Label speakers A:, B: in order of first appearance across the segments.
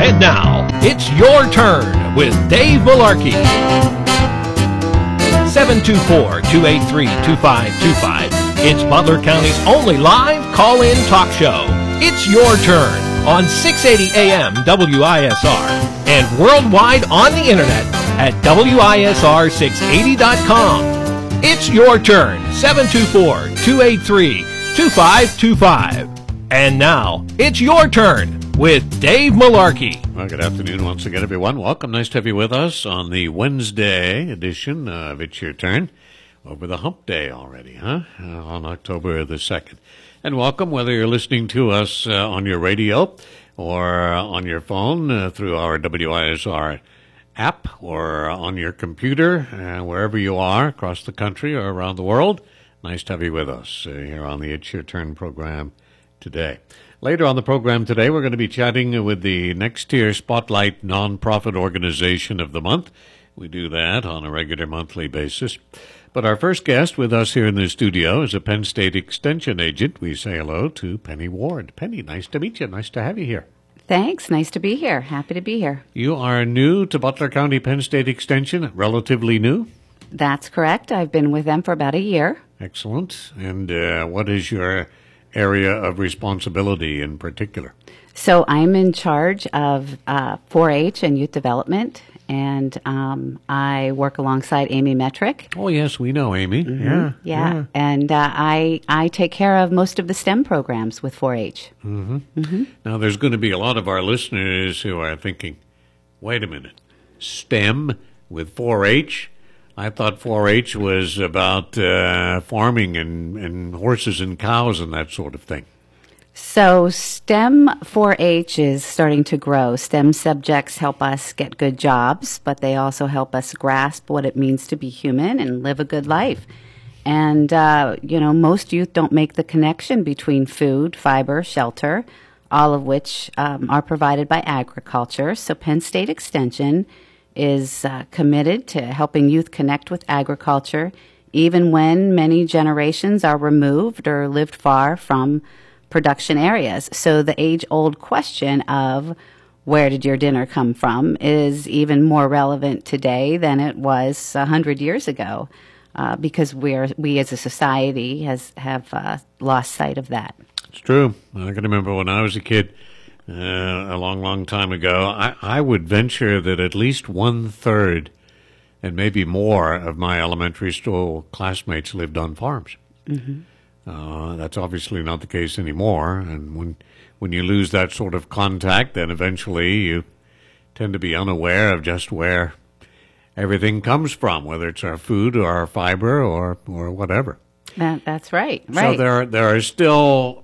A: And now, it's your turn with Dave Malarkey. 724-283-2525. It's Butler County's only live call-in talk show. It's your turn on 680 AM WISR and worldwide on the internet at WISR680.com. It's your turn, 724-283-2525. And now, it's your turn with Dave Malarkey.
B: Well, good afternoon once again, everyone. Welcome. Nice to have you with us on the Wednesday edition of It's Your Turn. Over the hump day already, huh? On October the 2nd. And welcome, whether you're listening to us on your radio or on your phone through our WISR app or on your computer, wherever you are across the country or around the world. Nice to have you with us here on the It's Your Turn program today. Later on the program today, we're going to be chatting with the Next Tier Spotlight Nonprofit Organization of the Month. We do that on a regular monthly basis. But our first guest with us here in the studio is a Penn State Extension agent. We say hello to Penny Ward. Penny, nice to meet you. Nice to have you here.
C: Thanks. Nice to be here. Happy to be here.
B: You are new to Butler County Penn State Extension, relatively new?
C: That's correct. I've been with them for about a year.
B: Excellent. And what is your area of responsibility in particular?
C: So I'm in charge of 4-H and youth development, and I work alongside Amy Metrick.
B: Oh, yes, we know Amy.
C: Mm-hmm. Yeah. And I take care of most of the STEM programs with 4-H.
B: Mm-hmm. Mm-hmm. Now, there's going to be a lot of our listeners who are thinking, wait a minute, STEM with 4-H? I thought 4-H was about farming and horses and cows and that sort of thing.
C: So STEM 4-H is starting to grow. STEM subjects help us get good jobs, but they also help us grasp what it means to be human and live a good life. And, most youth don't make the connection between food, fiber, shelter, all of which are provided by agriculture. So Penn State Extension is committed to helping youth connect with agriculture, even when many generations are removed or lived far from production areas. So the age-old question of where did your dinner come from is even more relevant today than it was 100 years ago, because we as a society have lost sight of that.
B: It's true. I can remember when I was a kid, a long, long time ago, I would venture that at least 1/3 and maybe more of my elementary school classmates lived on farms. Mm-hmm. That's obviously not the case anymore. And when you lose that sort of contact, then eventually you tend to be unaware of just where everything comes from, whether it's our food or our fiber or whatever.
C: That's right.
B: So there are still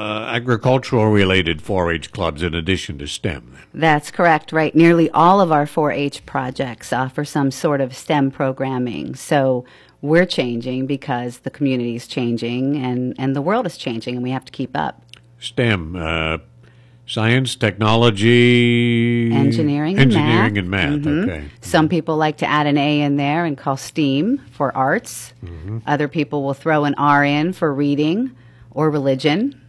B: agricultural-related 4-H clubs in addition to STEM.
C: That's correct, right. Nearly all of our 4-H projects offer some sort of STEM programming. So we're changing because the community is changing and the world is changing, and we have to keep up.
B: STEM, science, technology,
C: engineering
B: and math.
C: Mm-hmm.
B: Okay.
C: Some people like to add an A in there and call STEAM for arts. Mm-hmm. Other people will throw an R in for reading or religion.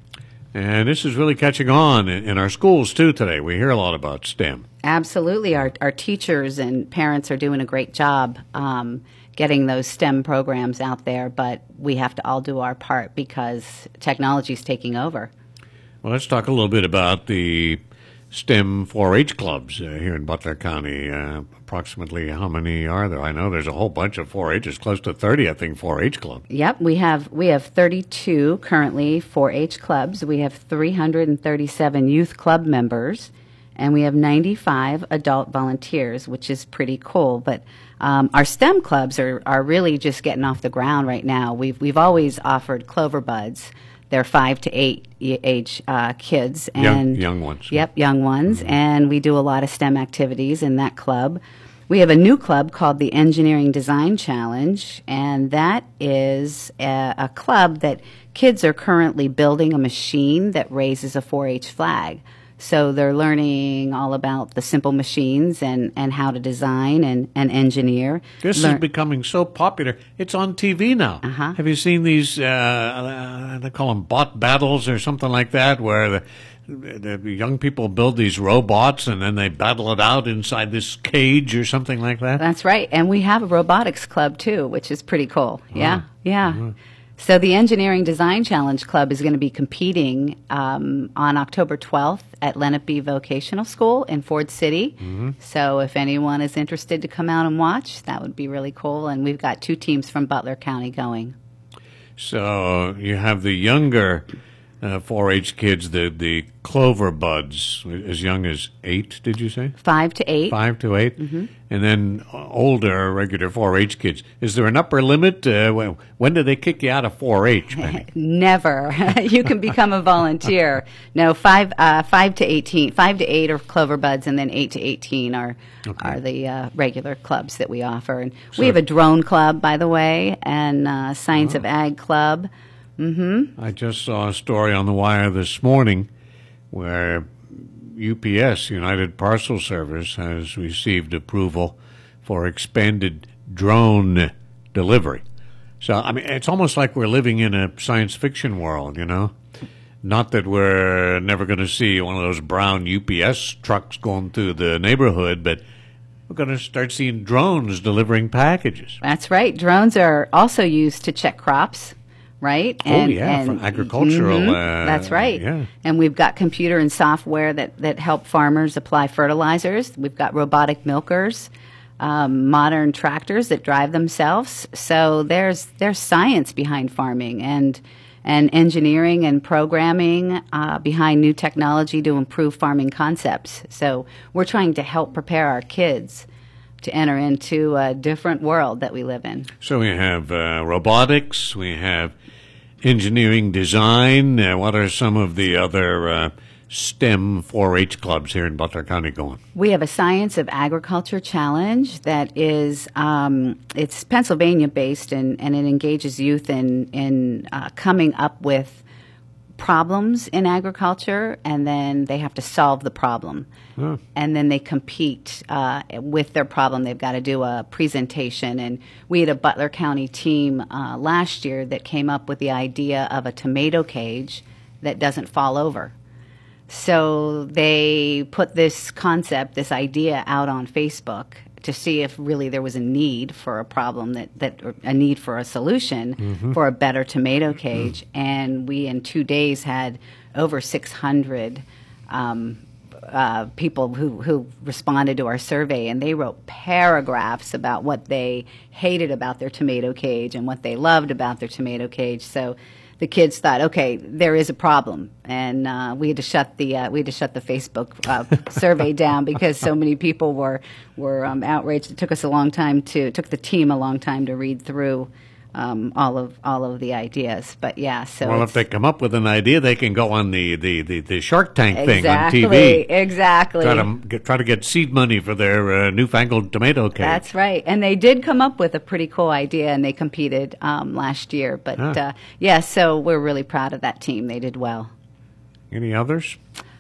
B: And this is really catching on in our schools, too, today. We hear a lot about STEM.
C: Absolutely. Our teachers and parents are doing a great job getting those STEM programs out there, but we have to all do our part because technology is taking over.
B: Well, let's talk a little bit about the STEM 4-H clubs here in Butler County. Approximately how many are there? I know there's a whole bunch of 4-H's, close to 30, I think, 4-H clubs.
C: Yep, we have 32 currently 4-H clubs. We have 337 youth club members, and we have 95 adult volunteers, which is pretty cool. But our STEM clubs are really just getting off the ground right now. We've always offered Clover Buds. They're 5 to 8 age kids. And
B: young ones.
C: Yep, young ones. Mm-hmm. And we do a lot of STEM activities in that club. We have a new club called the Engineering Design Challenge, and that is a club that kids are currently building a machine that raises a 4-H flag. So they're learning all about the simple machines and how to design and engineer.
B: This is becoming so popular. It's on TV now.
C: Uh-huh.
B: Have you seen these, they call them bot battles or something like that, where the young people build these robots and then they battle it out inside this cage or something like that?
C: That's right. And we have a robotics club too, which is pretty cool. Yeah. So the Engineering Design Challenge Club is going to be competing on October 12th at Lenape Vocational School in Ford City. So if anyone is interested to come out and watch, that would be really cool. And we've got 2 teams from Butler County going.
B: So you have the younger 4-H kids, the Clover Buds, as young as 8, did you say?
C: 5 to 8.
B: 5 to 8? And then older, regular 4-H kids. Is there an upper limit? When do they kick you out of 4-H, Penny?
C: Never. You can become a volunteer. No, 5 to 18. 5 to 8 are Clover Buds, and then 8 to 18 are the regular clubs that we offer. And we have a drone club, by the way, and Science of Ag club.
B: I just saw a story on the wire this morning where UPS, United Parcel Service, has received approval for expanded drone delivery. So, I mean, it's almost like we're living in a science fiction world, Not that we're never going to see one of those brown UPS trucks going through the neighborhood, but we're going to start seeing drones delivering packages.
C: That's right. Drones are also used to check crops. Right?
B: For agricultural.
C: That's right.
B: Yeah.
C: And we've got computer and software that help farmers apply fertilizers. We've got robotic milkers, modern tractors that drive themselves. So there's science behind farming and engineering and programming behind new technology to improve farming concepts. So we're trying to help prepare our kids to enter into a different world that we live in.
B: So we have robotics, we have engineering design. What are some of the other STEM 4-H clubs here in Butler County going?
C: We have a Science of Agriculture Challenge that is, it's Pennsylvania-based, and it engages youth in coming up with problems in agriculture, and then they have to solve the problem. And then they compete with their problem. They've got to do a presentation. And we had a Butler County team last year that came up with the idea of a tomato cage that doesn't fall over. So they put this concept, this idea out on Facebook to see if really there was a need for a problem or a need for a solution for a better tomato cage. And we, in 2 days, had over 600 people who responded to our survey, and they wrote paragraphs about what they hated about their tomato cage and what they loved about their tomato cage. So the kids thought, okay, there is a problem, and we had to shut the Facebook survey down because so many people were outraged. It took the team a long time to read through all of the ideas. But yeah, so
B: well, if they come up with an idea, they can go on the Shark Tank thing on
C: TV. Exactly.
B: Try to get seed money for their newfangled tomato cage.
C: That's right, and they did come up with a pretty cool idea, and they competed last year. But so we're really proud of that team. They did well.
B: Any others?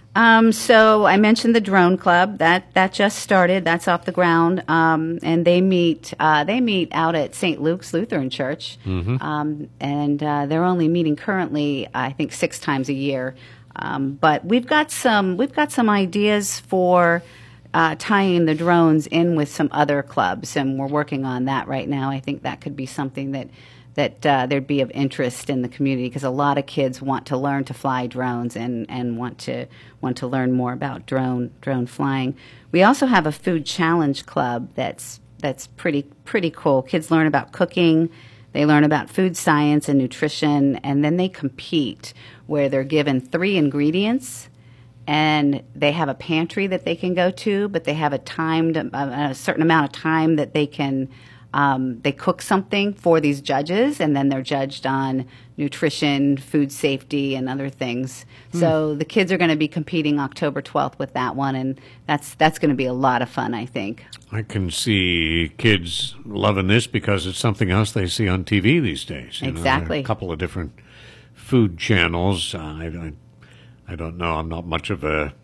C: So I mentioned the drone club that just started. That's off the ground, and they meet out at St. Luke's Lutheran Church, and they're only meeting currently, I think, 6 times a year. But we've got some ideas for tying the drones in with some other clubs, and we're working on that right now. I think that could be something that there'd be of interest in the community, because a lot of kids want to learn to fly drones and want to learn more about drone flying. We also have a food challenge club that's pretty cool. Kids learn about cooking, they learn about food science and nutrition, and then they compete where they're given 3 ingredients. And they have a pantry that they can go to, but they have a certain amount of time that they can. They cook something for these judges, and then they're judged on nutrition, food safety, and other things. So the kids are going to be competing October 12th with that one, and that's going to be a lot of fun, I think.
B: I can see kids loving this because it's something else they see on TV these days.
C: Exactly.
B: A couple of different food channels. I don't know. I'm not much of a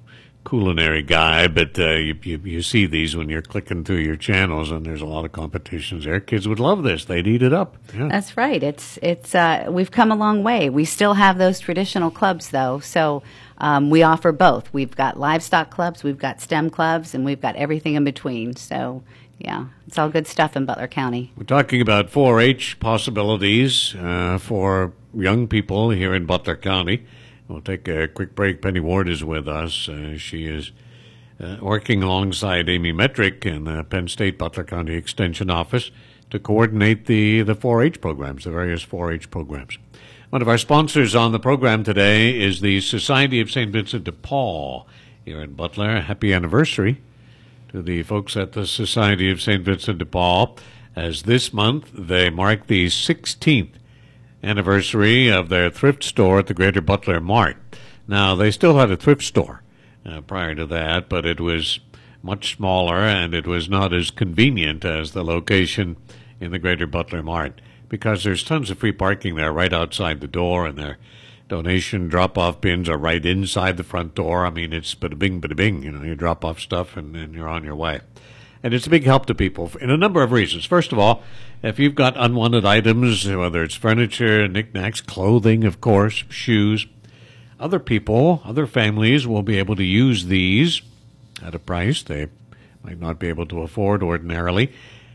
B: culinary guy, but you see these when you're clicking through your channels, and there's a lot of competitions there. Kids would love this; they'd eat it up. Yeah.
C: That's right. It's we've come a long way. We still have those traditional clubs, though, so we offer both. We've got livestock clubs, we've got STEM clubs, and we've got everything in between. So, yeah, it's all good stuff in Butler County.
B: We're talking about 4-H possibilities for young people here in Butler County. We'll take a quick break. Penny Ward is with us. She is working alongside Amy Metrick in the Penn State Butler County Extension Office to coordinate the 4-H programs, the various 4-H programs. One of our sponsors on the program today is the Society of St. Vincent de Paul here in Butler. Happy anniversary to the folks at the Society of St. Vincent de Paul, as this month they mark the 16th anniversary of their thrift store at the Greater Butler Mart. Now, they still had a thrift store prior to that, but it was much smaller and it was not as convenient as the location in the Greater Butler Mart, because there's tons of free parking there right outside the door, and their donation drop-off bins are right inside the front door. I mean, it's bada-bing, bada-bing. You drop off stuff and you're on your way. And it's a big help to people in a number of reasons. First of all, if you've got unwanted items, whether it's furniture, knickknacks, clothing, of course, shoes, other people, other families will be able to use these at a price they might not be able to afford ordinarily.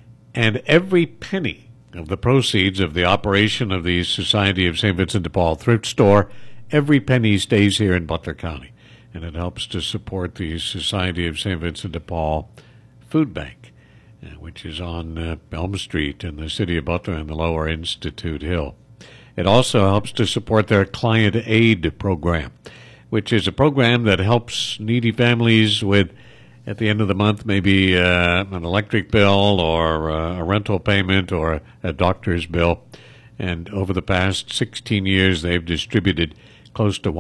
B: And every penny of the proceeds of the operation of the Society of St. Vincent de Paul thrift store, every penny stays here in Butler County. And it helps to support the Society of St. Vincent de Paul Food Bank, which is on Elm Street in the city of Butler in the Lower Institute Hill. It also helps to support their Client Aid program, which is a program that helps needy families with, at the end of the month, maybe an electric bill or a rental payment or a doctor's bill. And over the past 16 years, they've distributed close to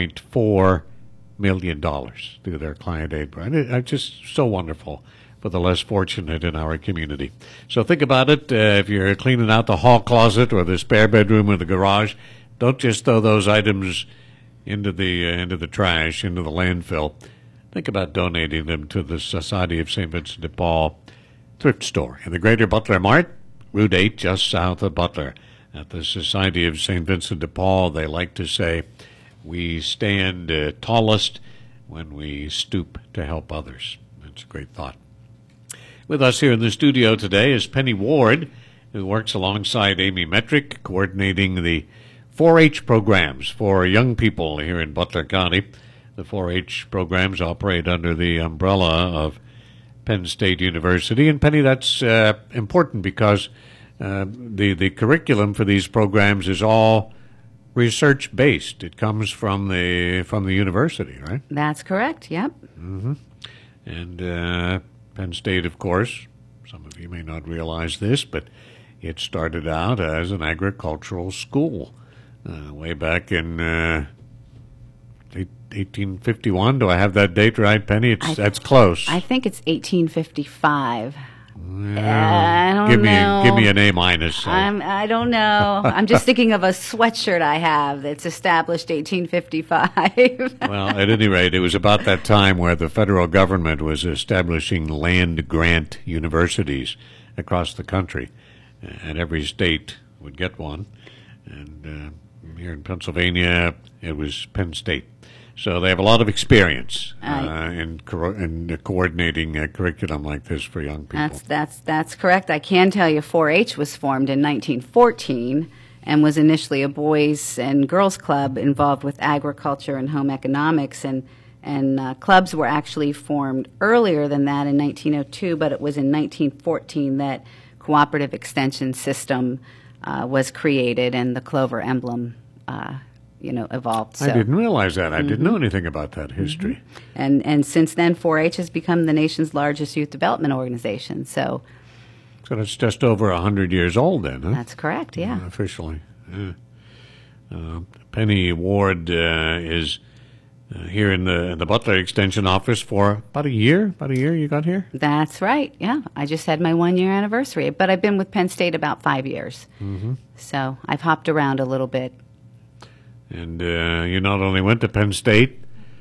B: $1.4 million through their Client Aid program. It's just so wonderful for the less fortunate in our community. So think about it. If you're cleaning out the hall closet or the spare bedroom or the garage, don't just throw those items into the trash, into the landfill. Think about donating them to the Society of St. Vincent de Paul thrift store in the Greater Butler Mart, Route 8, just south of Butler. At the Society of St. Vincent de Paul, they like to say, we stand tallest when we stoop to help others. That's a great thought. With us here in the studio today is Penny Ward, who works alongside Amy Metrick, coordinating the 4-H programs for young people here in Butler County. The 4-H programs operate under the umbrella of Penn State University. And Penny, that's important because the curriculum for these programs is all research-based. It comes from the university, right?
C: That's correct, yep.
B: Mm-hmm. And Penn State, of course, some of you may not realize this, but it started out as an agricultural school way back in 1851. Do I have that date right, Penny? That's close.
C: I think it's 1855.
B: I don't know. Give me an A minus.
C: I don't know. I'm just thinking of a sweatshirt I have that's established 1855.
B: Well, at any rate, it was about that time where the federal government was establishing land-grant universities across the country, and every state would get one. And here in Pennsylvania, it was Penn State. So they have a lot of experience in coordinating a curriculum like this for young people.
C: That's correct. I can tell you 4-H was formed in 1914 and was initially a boys and girls club involved with agriculture and home economics. And clubs were actually formed earlier than that in 1902, but it was in 1914 that Cooperative Extension System was created and the Clover emblem evolved. So.
B: I didn't realize that. I didn't know anything about that history.
C: Mm-hmm. And since then, 4-H has become the nation's largest youth development organization. So
B: it's just over 100 years old then, huh?
C: That's correct, yeah.
B: Officially. Yeah. Penny Ward is here in the Butler Extension office for about a year. About a year you got here?
C: That's right, yeah. I just had my 1-year anniversary, but I've been with Penn State about 5 years. Mm-hmm. So I've hopped around a little bit.
B: And you not only went to Penn State,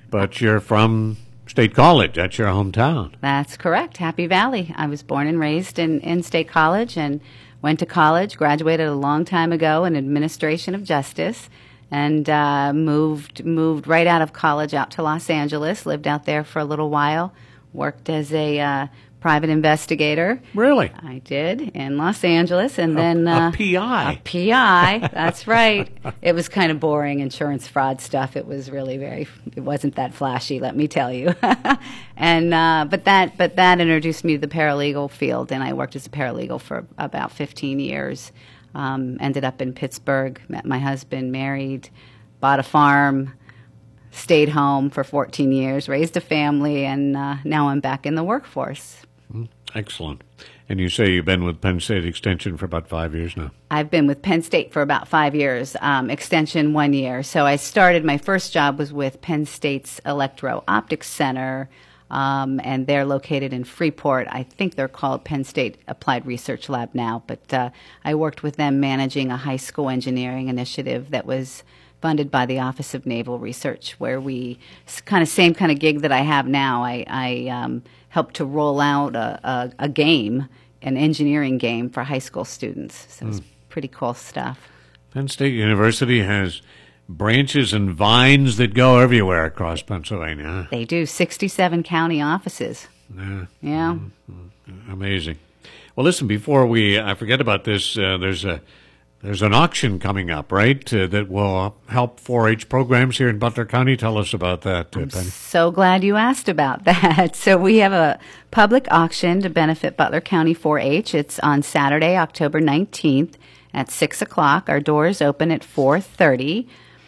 B: but you're from State College. That's your hometown.
C: That's correct. Happy Valley. I was born and raised in State College and went to college, graduated a long time ago in administration of justice, and moved right out of college out to Los Angeles, lived out there for a little while, worked as a private investigator.
B: Really?
C: I did in Los Angeles, and then
B: a PI.
C: A PI. That's right. It was kind of boring insurance fraud stuff. It was really it wasn't that flashy, let me tell you. And but that introduced me to the paralegal field, and I worked as a paralegal for about 15 years. Ended up in Pittsburgh, met my husband, married, bought a farm, stayed home for 14 years, raised a family, and now I'm back in the workforce.
B: Excellent. And you say you've been with Penn State Extension for about 5 years now?
C: I've been with Penn State for about 5 years, Extension 1 year. So I started, my first job was with Penn State's Electro-Optics Center, and they're located in Freeport. I think they're called Penn State Applied Research Lab now, but I worked with them managing a high school engineering initiative that was funded by the Office of Naval Research, where we, same kind of gig that I have now. I helped to roll out a game, an engineering game for high school students. So it's pretty cool stuff.
B: Penn State University has branches and vines that go everywhere across Pennsylvania. Huh?
C: They do, 67 county offices. Yeah.
B: Amazing. Well, listen, before I forget about this, there's an auction coming up, right, that will help 4-H programs here in Butler County. Tell us about that, Penny.
C: So glad you asked about that. So we have a public auction to benefit Butler County 4-H. It's on Saturday, October 19th at 6 o'clock. Our doors open at 4:30.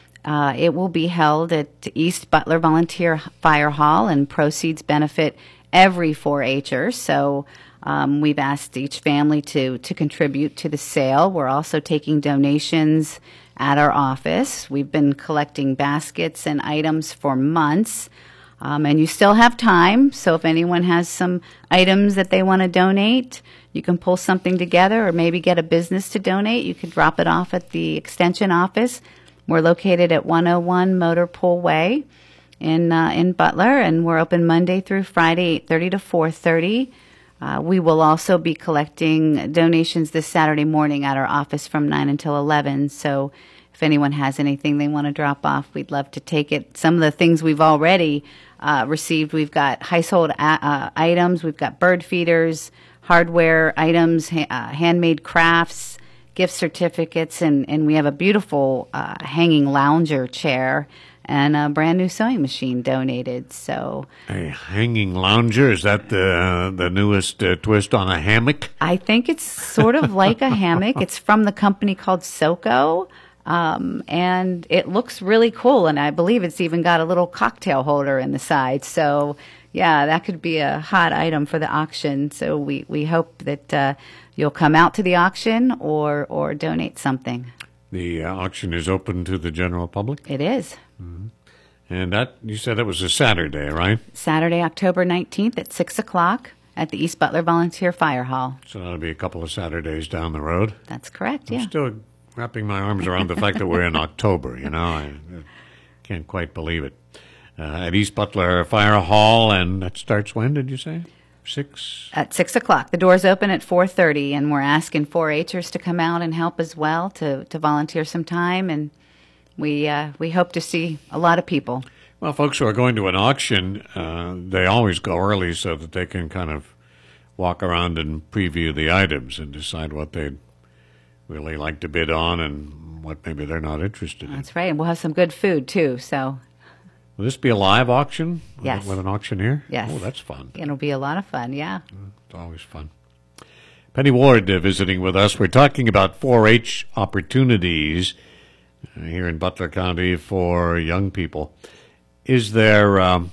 C: It will be held at East Butler Volunteer Fire Hall, and proceeds benefit every 4-H'er. So we've asked each family to contribute to the sale. We're also taking donations at our office. We've been collecting baskets and items for months, and you still have time. So if anyone has some items that they want to donate, you can pull something together, or maybe get a business to donate. You could drop it off at the Extension office. We're located at 101 Motor Pool Way in Butler, and we're open Monday through Friday, 8:30 to 4:30. We will also be collecting donations this Saturday morning at our office from 9 until 11. So if anyone has anything they want to drop off, we'd love to take it. Some of the things we've already received, we've got household items, we've got bird feeders, hardware items, handmade crafts, gift certificates, and we have a beautiful hanging lounger chair and a brand new sewing machine donated. So
B: a hanging lounger, is that the newest twist on a hammock?
C: I think it's sort of like a hammock. It's from the company called Soko, and it looks really cool, and I believe it's even got a little cocktail holder in the side. So yeah, that could be a hot item for the auction. So we hope that you'll come out to the auction or donate something.
B: The auction is open to the general public?
C: It is.
B: Mm-hmm. And that, you said it was a Saturday, right?
C: Saturday, October 19th at 6 o'clock at the East Butler Volunteer Fire Hall.
B: So that'll be a couple of Saturdays down the road.
C: That's correct, yeah.
B: I'm still wrapping my arms around the fact that we're in October, you know. I can't quite believe it. At East Butler Fire Hall, and that starts when, did you say? 6?
C: At 6 o'clock. The doors open at 4:30, and we're asking 4-H'ers to come out and help as well, to volunteer some time, and we hope to see a lot of people.
B: Well, folks who are going to an auction, they always go early so that they can kind of walk around and preview the items and decide what they'd really like to bid on and what maybe they're not interested in.
C: That's right, and we'll have some good food, too, so...
B: Will this be a live auction?
C: Yes.
B: With an auctioneer?
C: Yes.
B: Oh, that's fun.
C: It'll be a lot of fun, yeah.
B: It's always fun. Penny Ward visiting with us. We're talking about 4-H opportunities here in Butler County for young people. Is there a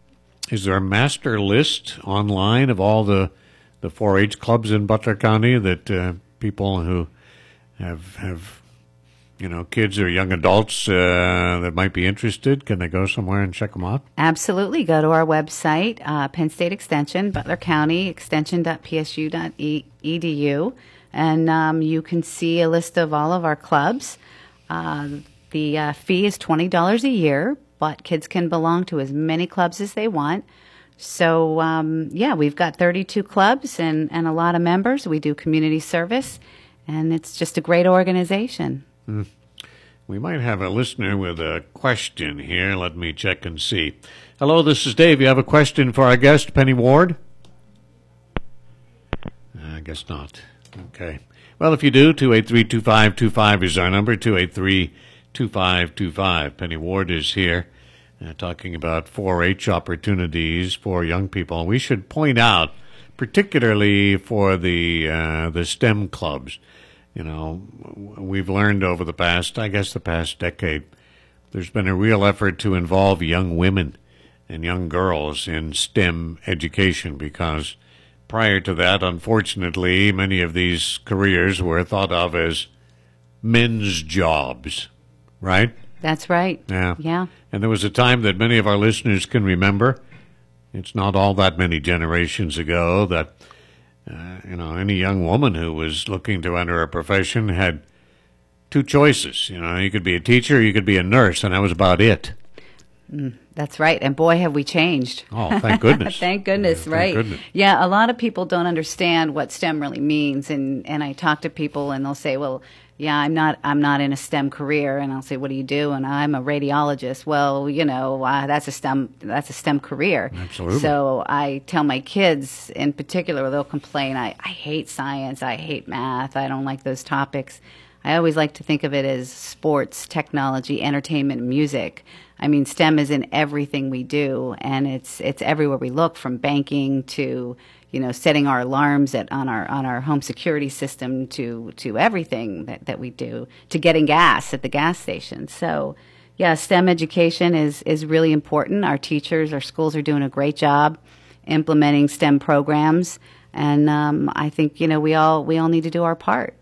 B: master list online of all the 4-H clubs in Butler County that people who have kids or young adults that might be interested, can they go somewhere and check them out?
C: Absolutely. Go to our website, Penn State Extension, Butler County, extension.psu.edu, and you can see a list of all of our clubs. The fee is $20 a year, but kids can belong to as many clubs as they want. So, we've got 32 clubs and a lot of members. We do community service, and it's just a great organization.
B: We might have a listener with a question here. Let me check and see. Hello, this is Dave. You have a question for our guest, Penny Ward? I guess not. Okay. Well, if you do, 283-2525 is our number, 283-2525. Penny Ward is here talking about 4-H opportunities for young people. We should point out, particularly for the STEM clubs, you know, we've learned over the past decade, there's been a real effort to involve young women and young girls in STEM education because prior to that, unfortunately, many of these careers were thought of as men's jobs, right?
C: That's right.
B: Yeah.
C: Yeah.
B: And there was a time that many of our listeners can remember. It's not all that many generations ago that, any young woman who was looking to enter a profession had two choices. You know, you could be a teacher, you could be a nurse, and that was about it.
C: That's right. And boy, have we changed.
B: Oh, thank goodness.
C: Thank goodness,
B: yeah,
C: right?
B: Thank goodness.
C: Yeah, a lot of people don't understand what STEM really means. And I talk to people and they'll say, well, yeah, I'm not in a STEM career. And I'll say, what do you do? And I'm a radiologist. Well, that's a STEM career.
B: Absolutely.
C: So I tell my kids in particular, they'll complain, I hate science, I hate math, I don't like those topics. I always like to think of it as sports, technology, entertainment, and music. I mean, STEM is in everything we do, and it's everywhere we look, from banking to setting our alarms on our home security system to everything that we do, to getting gas at the gas station. So, yeah, STEM education is really important. Our teachers, our schools are doing a great job implementing STEM programs, and I think we all need to do our part.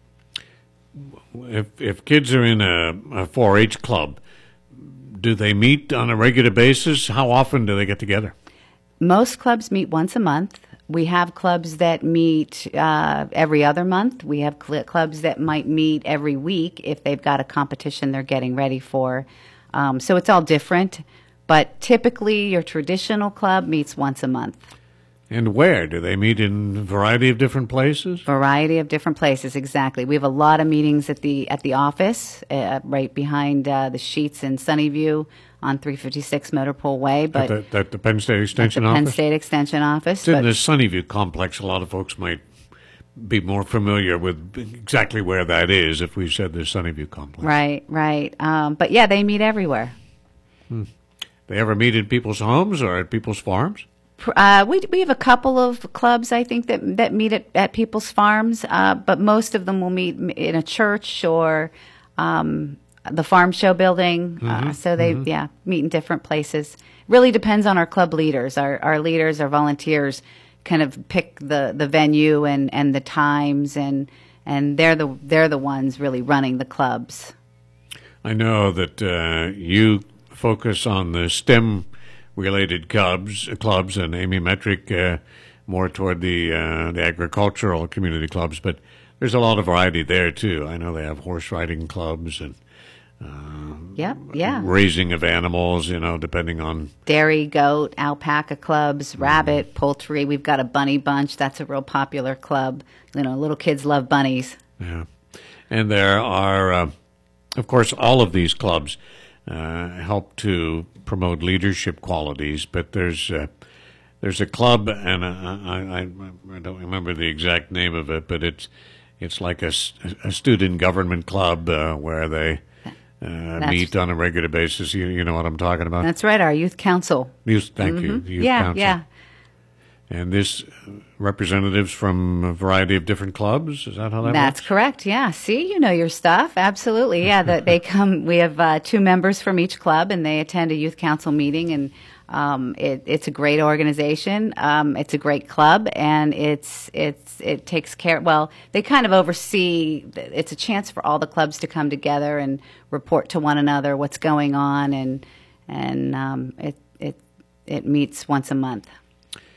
B: If kids are in a 4-H club, do they meet on a regular basis? How often do they get together?
C: Most clubs meet once a month. We have clubs that meet every other month. We have clubs that might meet every week if they've got a competition they're getting ready for. So it's all different. But typically, your traditional club meets once a month.
B: And where? Do they meet in a variety of different places?
C: Variety of different places, exactly. We have a lot of meetings at the office, right behind the Sheets in Sunnyview on 356 Motor Pool Way. But
B: at the Penn State Extension office?
C: Penn State Extension office.
B: It's in the Sunnyview complex. A lot of folks might be more familiar with exactly where that is if we said the Sunnyview complex.
C: Right. But yeah, they meet everywhere.
B: They ever meet in people's homes or at people's farms?
C: We have a couple of clubs, I think, that meet at people's farms, but most of them will meet in a church or the farm show building. So they meet in different places. Really depends on our club leaders. Our leaders, our volunteers, kind of pick the venue and the times, and they're the ones really running the clubs. I
B: know that you focus on the STEM related clubs, and Amy Metrick more toward the agricultural community clubs, but there's a lot of variety there too. I know they have horse riding clubs and raising of animals, depending on
C: dairy, goat, alpaca clubs, rabbit, poultry. We've got a bunny bunch. That's a real popular club. Little kids love bunnies. Yeah,
B: and there are, of course, all of these clubs help to promote leadership qualities, but there's a club, and I don't remember the exact name of it, but it's like a student government club where they meet on a regular basis. You know what I'm talking about?
C: That's right, our youth council.
B: Thank you, youth council. Yeah. And this representatives from a variety of different clubs. Is that how that works?
C: That's correct. Yeah. See, you know your stuff. Absolutely. Yeah. They come. We have 2 members from each club, and they attend a youth council meeting. And it's a great organization. It's a great club, and it takes care. Well, they kind of oversee. It's a chance for all the clubs to come together and report to one another what's going on, and it meets once a month.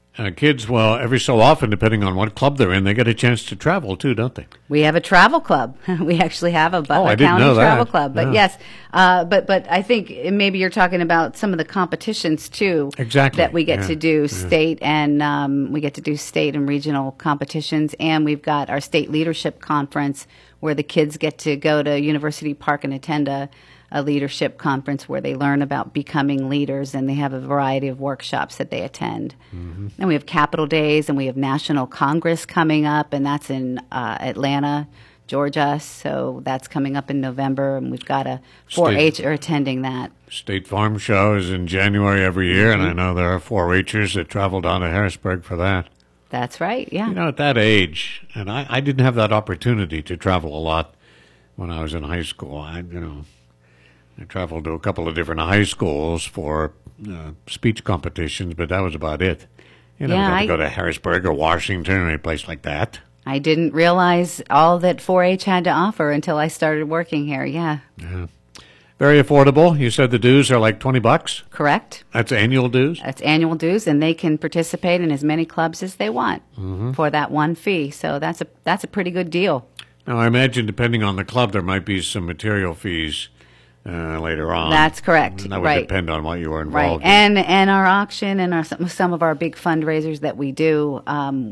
B: Kids, well, every so often, depending on what club they're in, they get a chance to travel too, don't they?
C: We have a travel club. We actually have a Butler
B: I didn't
C: County
B: know that.
C: travel club. But
B: Yeah.
C: yes, but I think maybe you're talking about some of the competitions too.
B: Exactly.
C: That we get
B: Yeah.
C: to do state and we get to do state and regional competitions, and we've got our state leadership conference where the kids get to go to University Park and attend a leadership conference where they learn about becoming leaders, and they have a variety of workshops that they attend. And we have Capitol Days, and we have National Congress coming up, and that's in Atlanta, Georgia. So that's coming up in November, and we've got a 4-H are attending that.
B: State Farm Show is in January every year, and I know there are 4-Hers that travel down to Harrisburg for that.
C: That's right, yeah.
B: You know, at that age, and I didn't have that opportunity to travel a lot when I was in high school. I traveled to a couple of different high schools for speech competitions, but that was about it. You never got to go to Harrisburg or Washington or any place like that.
C: I didn't realize all that 4-H had to offer until I started working here, yeah.
B: Very affordable. You said the dues are like $20.
C: Correct.
B: That's annual dues?
C: That's annual dues, and they can participate in as many clubs as they want for that one fee. So that's a pretty good deal.
B: Now, I imagine depending on the club, there might be some material fees later on.
C: That's correct.
B: And that would
C: right.
B: depend on what you were
C: Right,
B: involved in.
C: and our auction and some of our big fundraisers that we do,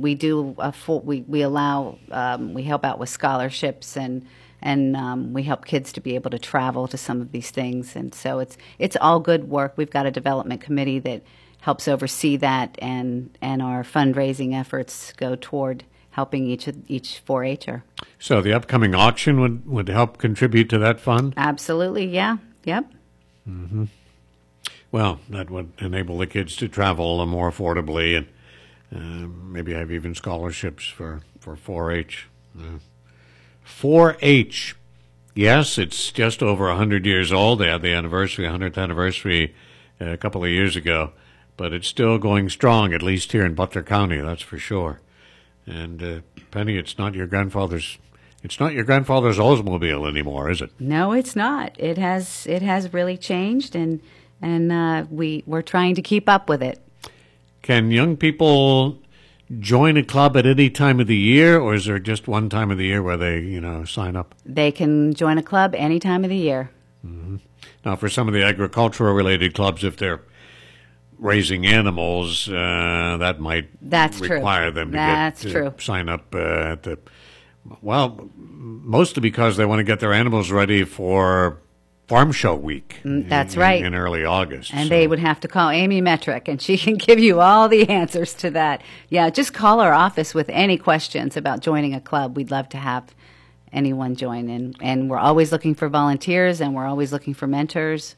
C: we help out with scholarships and we help kids to be able to travel to some of these things, and so it's all good work. We've got a development committee that helps oversee that, and our fundraising efforts go toward helping each 4-H'er.
B: So the upcoming auction would help contribute to that fund?
C: Absolutely, yeah, yep.
B: Well, that would enable the kids to travel more affordably and maybe have even scholarships for 4-H. 4-H. Yes, it's just over 100 years old. They had the 100th anniversary a couple of years ago, but it's still going strong, at least here in Butler County, that's for sure. And Penny, it's not your grandfather's Oldsmobile anymore, is it?
C: No, it's not. It has really changed, and we're trying to keep up with it.
B: Can young people join a club at any time of the year, or is there just one time of the year where they, sign up?
C: They can join a club any time of the year.
B: Now, for some of the agricultural-related clubs, if they're raising animals, that might require them to sign up mostly because they want to get their animals ready for Farm Show Week.
C: That's right.
B: In early August.
C: And they would have to call Amy Metrick, and she can give you all the answers to that. Yeah, just call our office with any questions about joining a club. We'd love to have anyone join in. And we're always looking for volunteers, and we're always looking for mentors.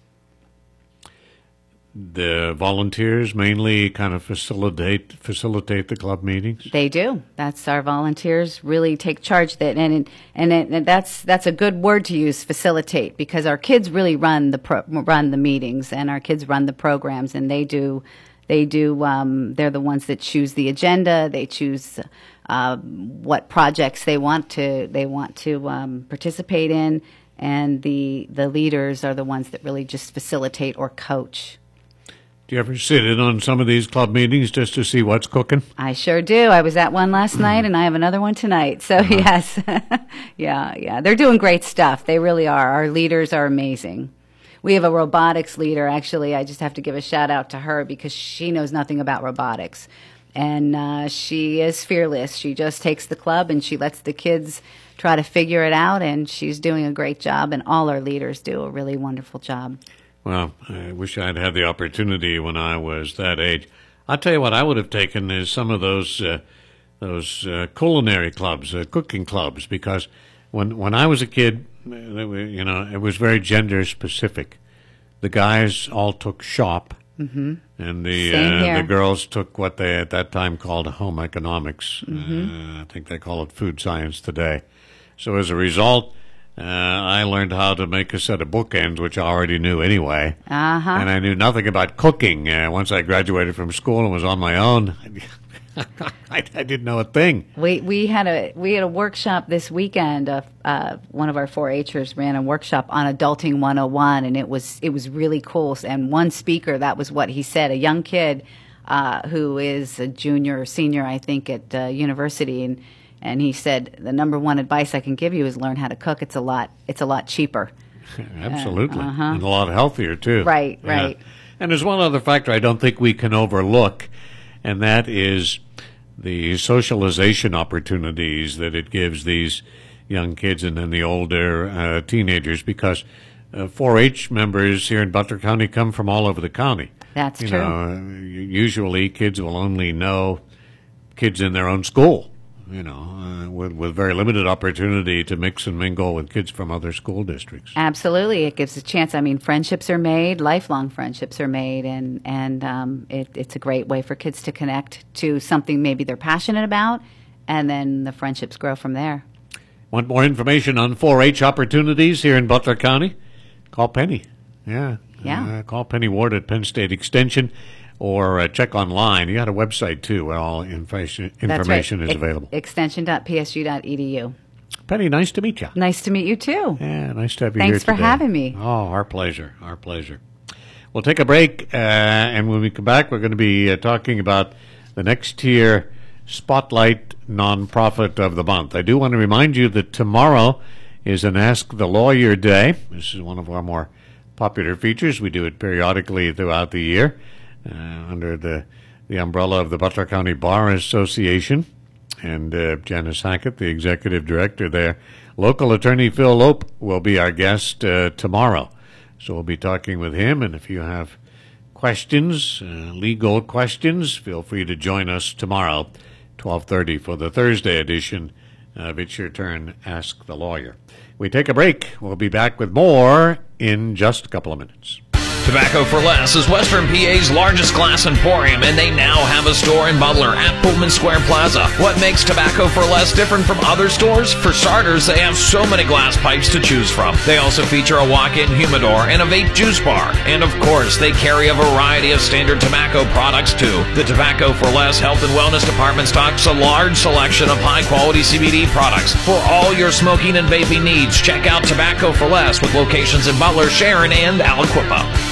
B: The volunteers mainly kind of facilitate the club meetings?
C: They do. That's our volunteers really take charge of that, and that's a good word to use, facilitate, because our kids really run the meetings, and our kids run the programs, and they do. They're the ones that choose the agenda. They choose what projects they want to participate in, and the leaders are the ones that really just facilitate or coach.
B: Do you ever sit in on some of these club meetings just to see what's cooking?
C: I sure do. I was at one last night, and I have another one tonight. So, yes. Yeah. They're doing great stuff. They really are. Our leaders are amazing. We have a robotics leader. Actually, I just have to give a shout-out to her because she knows nothing about robotics. And she is fearless. She just takes the club, and she lets the kids try to figure it out, and she's doing a great job, and all our leaders do a really wonderful job.
B: Well, I wish I'd had the opportunity when I was that age. I'll tell you what I would have taken is some of those culinary clubs, cooking clubs, because when I was a kid, it was very gender specific. The guys all took shop, and the girls took what they at that time called home economics. I think they call it food science today. So as a result, I learned how to make a set of bookends, which I already knew anyway. And I knew nothing about cooking. Once I graduated from school and was on my own, I didn't know a thing.
C: We had a workshop this weekend. One of our 4-Hers ran a workshop on Adulting 101, and it was really cool. And one speaker, that was what he said. A young kid who is a junior or senior, I think, at university, and he said the number one advice I can give you is learn how to cook. It's a lot cheaper.
B: Absolutely, and a lot healthier too.
C: Right.
B: And there's one other factor I don't think we can overlook, and that is the socialization opportunities that it gives these young kids and then the older teenagers, because 4-H members here in Butler County come from all over the county.
C: That's true.
B: Usually kids will only know kids in their own school, with very limited opportunity to mix and mingle with kids from other school districts.
C: Absolutely. It gives a chance. I mean, friendships are made, lifelong friendships are made, and it's a great way for kids to connect to something maybe they're passionate about, and then the friendships grow from there.
B: Want more information on 4-H opportunities here in Butler County? Call Penny. Yeah. Call Penny Ward at Penn State Extension, or check online. You got a website, too, where all information is available.
C: Extension.psu.edu.
B: Penny, nice to meet you.
C: Nice to meet you, too.
B: Yeah, nice to have you here
C: Thanks for
B: today.
C: having me.
B: Oh, our pleasure. Our pleasure. We'll take a break, and when we come back, we're going to be talking about the next tier Spotlight Nonprofit of the Month. I do want to remind you that tomorrow is an Ask the Lawyer Day. This is one of our more popular features. We do it periodically throughout the year under the umbrella of the Butler County Bar Association. And Janice Hackett, the executive director there. Local attorney Phil Lope will be our guest tomorrow. So we'll be talking with him, and if you have questions, legal questions, feel free to join us tomorrow, 12:30, for the Thursday edition of It's Your Turn, Ask the Lawyer. We take a break. We'll be back with more in just a couple of minutes.
A: Tobacco for Less is Western PA's largest glass emporium, and they now have a store in Butler at Pullman Square Plaza. What makes Tobacco for Less different from other stores? For starters, they have so many glass pipes to choose from. They also feature a walk-in humidor and a vape juice bar. And of course, they carry a variety of standard tobacco products too. The Tobacco for Less Health and Wellness Department stocks a large selection of high-quality CBD products. For all your smoking and vaping needs, check out Tobacco for Less with locations in Butler, Sharon, and Aliquippa.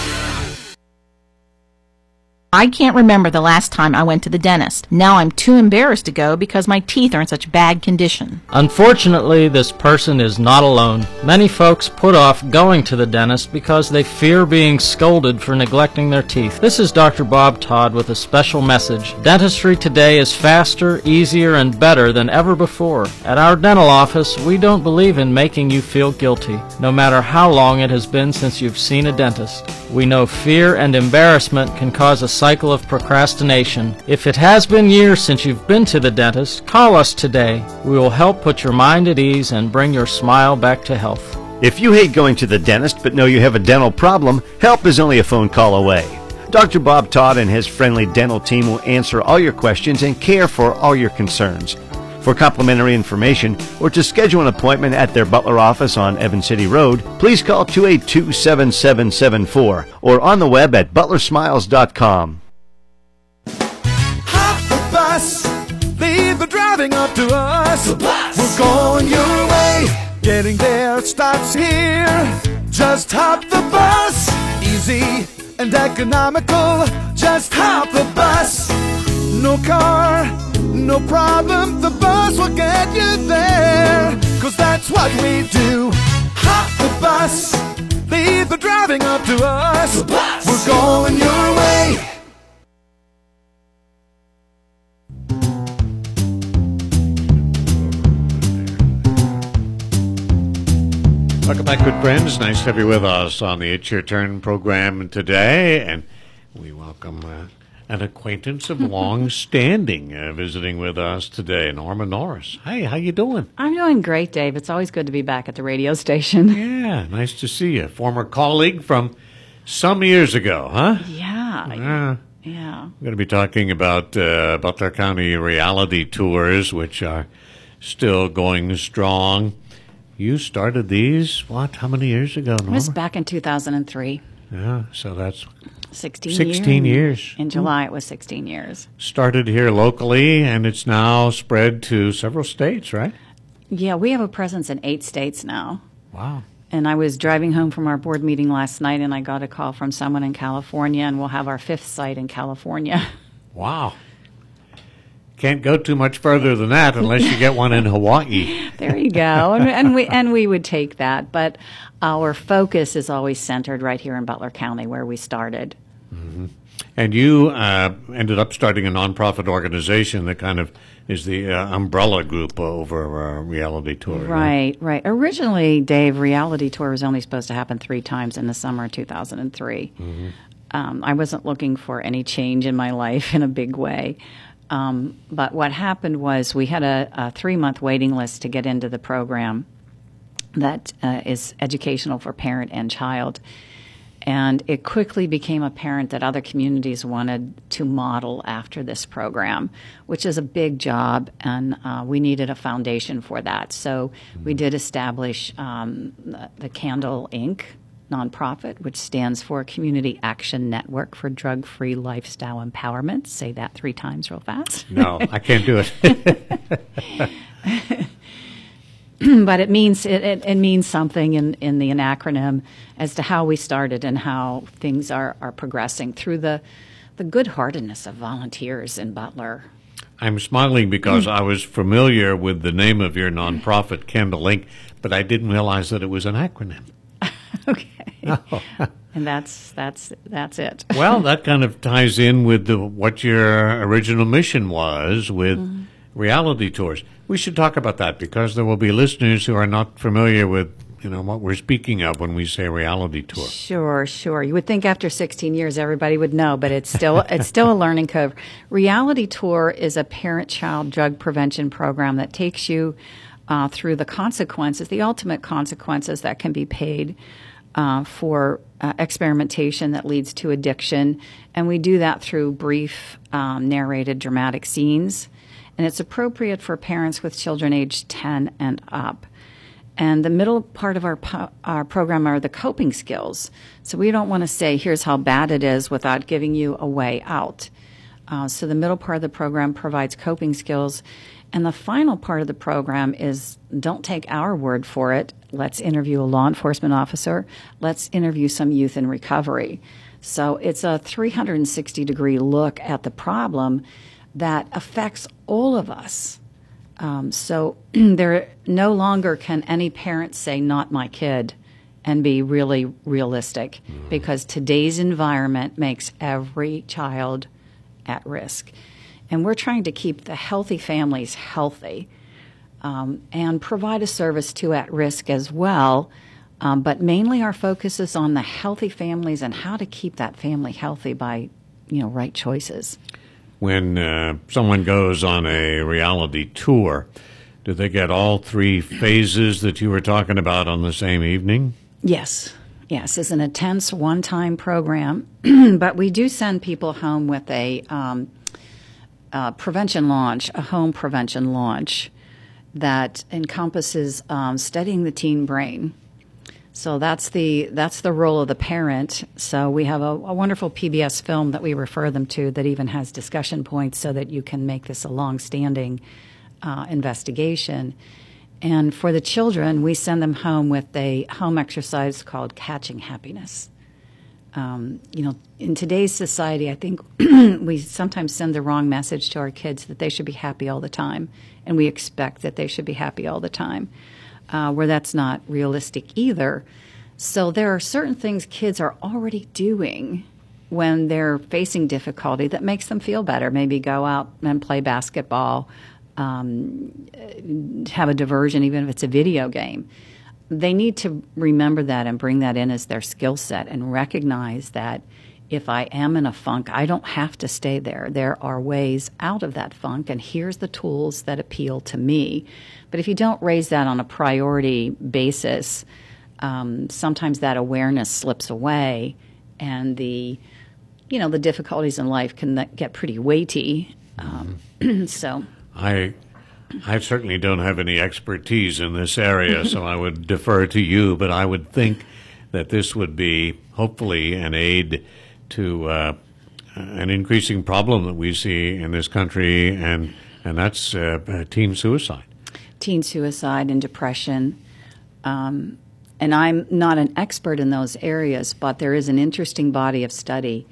D: I can't remember the last time I went to the dentist. Now I'm too embarrassed to go because my teeth are in such bad condition.
E: Unfortunately, this person is not alone. Many folks put off going to the dentist because they fear being scolded for neglecting their teeth. This is Dr. Bob Todd with a special message. Dentistry today is faster, easier, and better than ever before. At our dental office, we don't believe in making you feel guilty, no matter how long it has been since you've seen a dentist. We know fear and embarrassment can cause a cycle of procrastination. If it has been years since you've been to the dentist, call us today. We will help put your mind at ease and bring your smile back to health.
F: If you hate going to the dentist but know you have a dental problem, help is only a phone call away. Dr. Bob Todd and his friendly dental team will answer all your questions and care for all your concerns. For complimentary information or to schedule an appointment at their Butler office on Evans City Road, please call 282-7774 or on the web at butlersmiles.com.
G: Hop the bus, leave the driving up to us. We're going your way, getting there starts here. Just hop the bus, easy and economical. Just hop the bus, no car, no problem, the bus will get you there. 'Cause that's what we do. Hop the bus, leave the driving up to us. We're going your way.
B: Welcome back, good friends. Nice to have you with us on the It's Your Turn program today. And we welcome an acquaintance of long standing visiting with us today, Norma Norris. Hey, how you doing?
H: I'm doing great, Dave. It's always good to be back at the radio station.
B: Yeah, nice to see you. Former colleague from some years ago, huh?
H: Yeah.
B: We're going to be talking about Butler County reality tours, which are still going strong. You started these, how many years ago, Norma?
H: It was back in 2003.
B: Yeah, so that's
H: 16
B: years.
H: In July, it was 16 years.
B: Started here locally, and it's now spread to several states, right?
H: Yeah, we have a presence in 8 states now.
B: Wow.
H: And I was driving home from our board meeting last night, and I got a call from someone in California, and we'll have our 5th site in California.
B: Wow. Can't go too much further than that unless you get one in Hawaii.
H: There you go. And we would take that. But our focus is always centered right here in Butler County where we started.
B: Mm-hmm. And you ended up starting a nonprofit organization that kind of is the umbrella group over Reality Tour.
H: Right. Originally, Dave, Reality Tour was only supposed to happen 3 times in the summer of 2003. Mm-hmm. I wasn't looking for any change in my life in a big way. But what happened was we had a 3-month waiting list to get into the program that is educational for parent and child. And it quickly became apparent that other communities wanted to model after this program, which is a big job, and we needed a foundation for that. So we did establish the Candle Inc. nonprofit, which stands for Community Action Network for Drug-Free Lifestyle Empowerment. Say that 3 times real fast.
B: No, I can't do it.
H: But it means something in the acronym as to how we started and how things are progressing through the good-heartedness of volunteers in Butler.
B: I'm smiling because I was familiar with the name of your nonprofit, Candle Inc., but I didn't realize that it was an acronym.
H: Okay. Oh. And that's it.
B: Well, that kind of ties in with what your original mission was with reality tours. We should talk about that because there will be listeners who are not familiar with, what we're speaking of when we say reality tour.
H: Sure. You would think after 16 years everybody would know, but it's still a learning curve. Reality Tour is a parent-child drug prevention program that takes you through the consequences, the ultimate consequences that can be paid for experimentation that leads to addiction. And we do that through brief narrated dramatic scenes. And it's appropriate for parents with children aged 10 and up. And the middle part of our program are the coping skills. So we don't want to say, here's how bad it is without giving you a way out. So the middle part of the program provides coping skills. And the final part of the program is, don't take our word for it. Let's interview a law enforcement officer. Let's interview some youth in recovery. So it's a 360-degree look at the problem that affects all of us. So there no longer can any parent say, not my kid, and be really realistic, because today's environment makes every child at risk. And we're trying to keep the healthy families healthy and provide a service to at risk as well. But mainly our focus is on the healthy families and how to keep that family healthy by, right choices.
B: When someone goes on a reality tour, do they get all 3 phases that you were talking about on the same evening?
H: Yes. It's an intense one-time program, but we do send people home with a prevention launch, a home prevention launch that encompasses studying the teen brain. So that's the role of the parent. So we have a wonderful PBS film that we refer them to that even has discussion points so that you can make this a long-standing investigation. And for the children, we send them home with a home exercise called Catching Happiness. In today's society, I think we sometimes send the wrong message to our kids that they should be happy all the time, and we expect that they should be happy all the time. Where that's not realistic either. So there are certain things kids are already doing when they're facing difficulty that makes them feel better. Maybe go out and play basketball, have a diversion, even if it's a video game. They need to remember that and bring that in as their skill set and recognize that if I am in a funk, I don't have to stay there. There are ways out of that funk, and here's the tools that appeal to me. But if you don't raise that on a priority basis, sometimes that awareness slips away, and the difficulties in life can get pretty weighty. So
B: I certainly don't have any expertise in this area, so I would defer to you, but I would think that this would be hopefully an aid to an increasing problem that we see in this country, and that's teen suicide.
H: Teen suicide and depression. And I'm not an expert in those areas, but there is an interesting body of study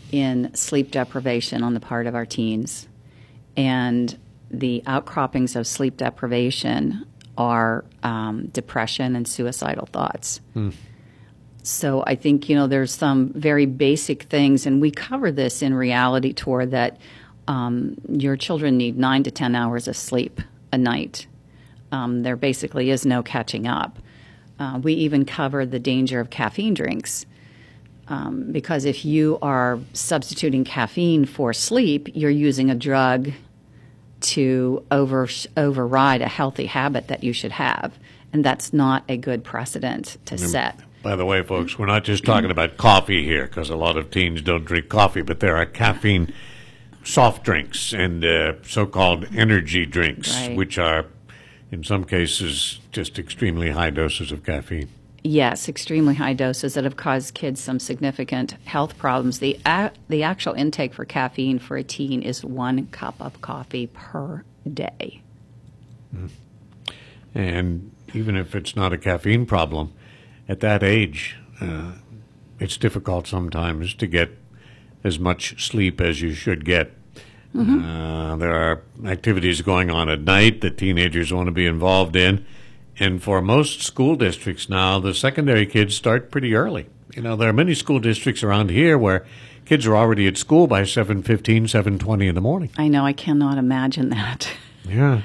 H: in sleep deprivation on the part of our teens. And the outcroppings of sleep deprivation are depression and suicidal thoughts. So I think, there's some very basic things, and we cover this in Reality Tour, that your children need 9 to 10 hours of sleep a night. There basically is no catching up. We even cover the danger of caffeine drinks, because if you are substituting caffeine for sleep, you're using a drug to override a healthy habit that you should have, and that's not a good precedent to set.
B: By the way, folks, we're not just talking about coffee here, because a lot of teens don't drink coffee, but there are caffeine soft drinks and so-called energy drinks,
H: Right.
B: which are, in some cases, just extremely high doses of caffeine.
H: Yes, extremely high doses that have caused kids some significant health problems. The actual intake for caffeine for a teen is 1 cup of coffee per day.
B: And even if it's not a caffeine problem, at that age, it's difficult sometimes to get as much sleep as you should get. There are activities going on at night that teenagers want to be involved in. And for most school districts now, the secondary kids start pretty early. There are many school districts around here where kids are already at school by 7:15, 7:20 in the morning.
H: I know, I cannot imagine that.
B: Yeah.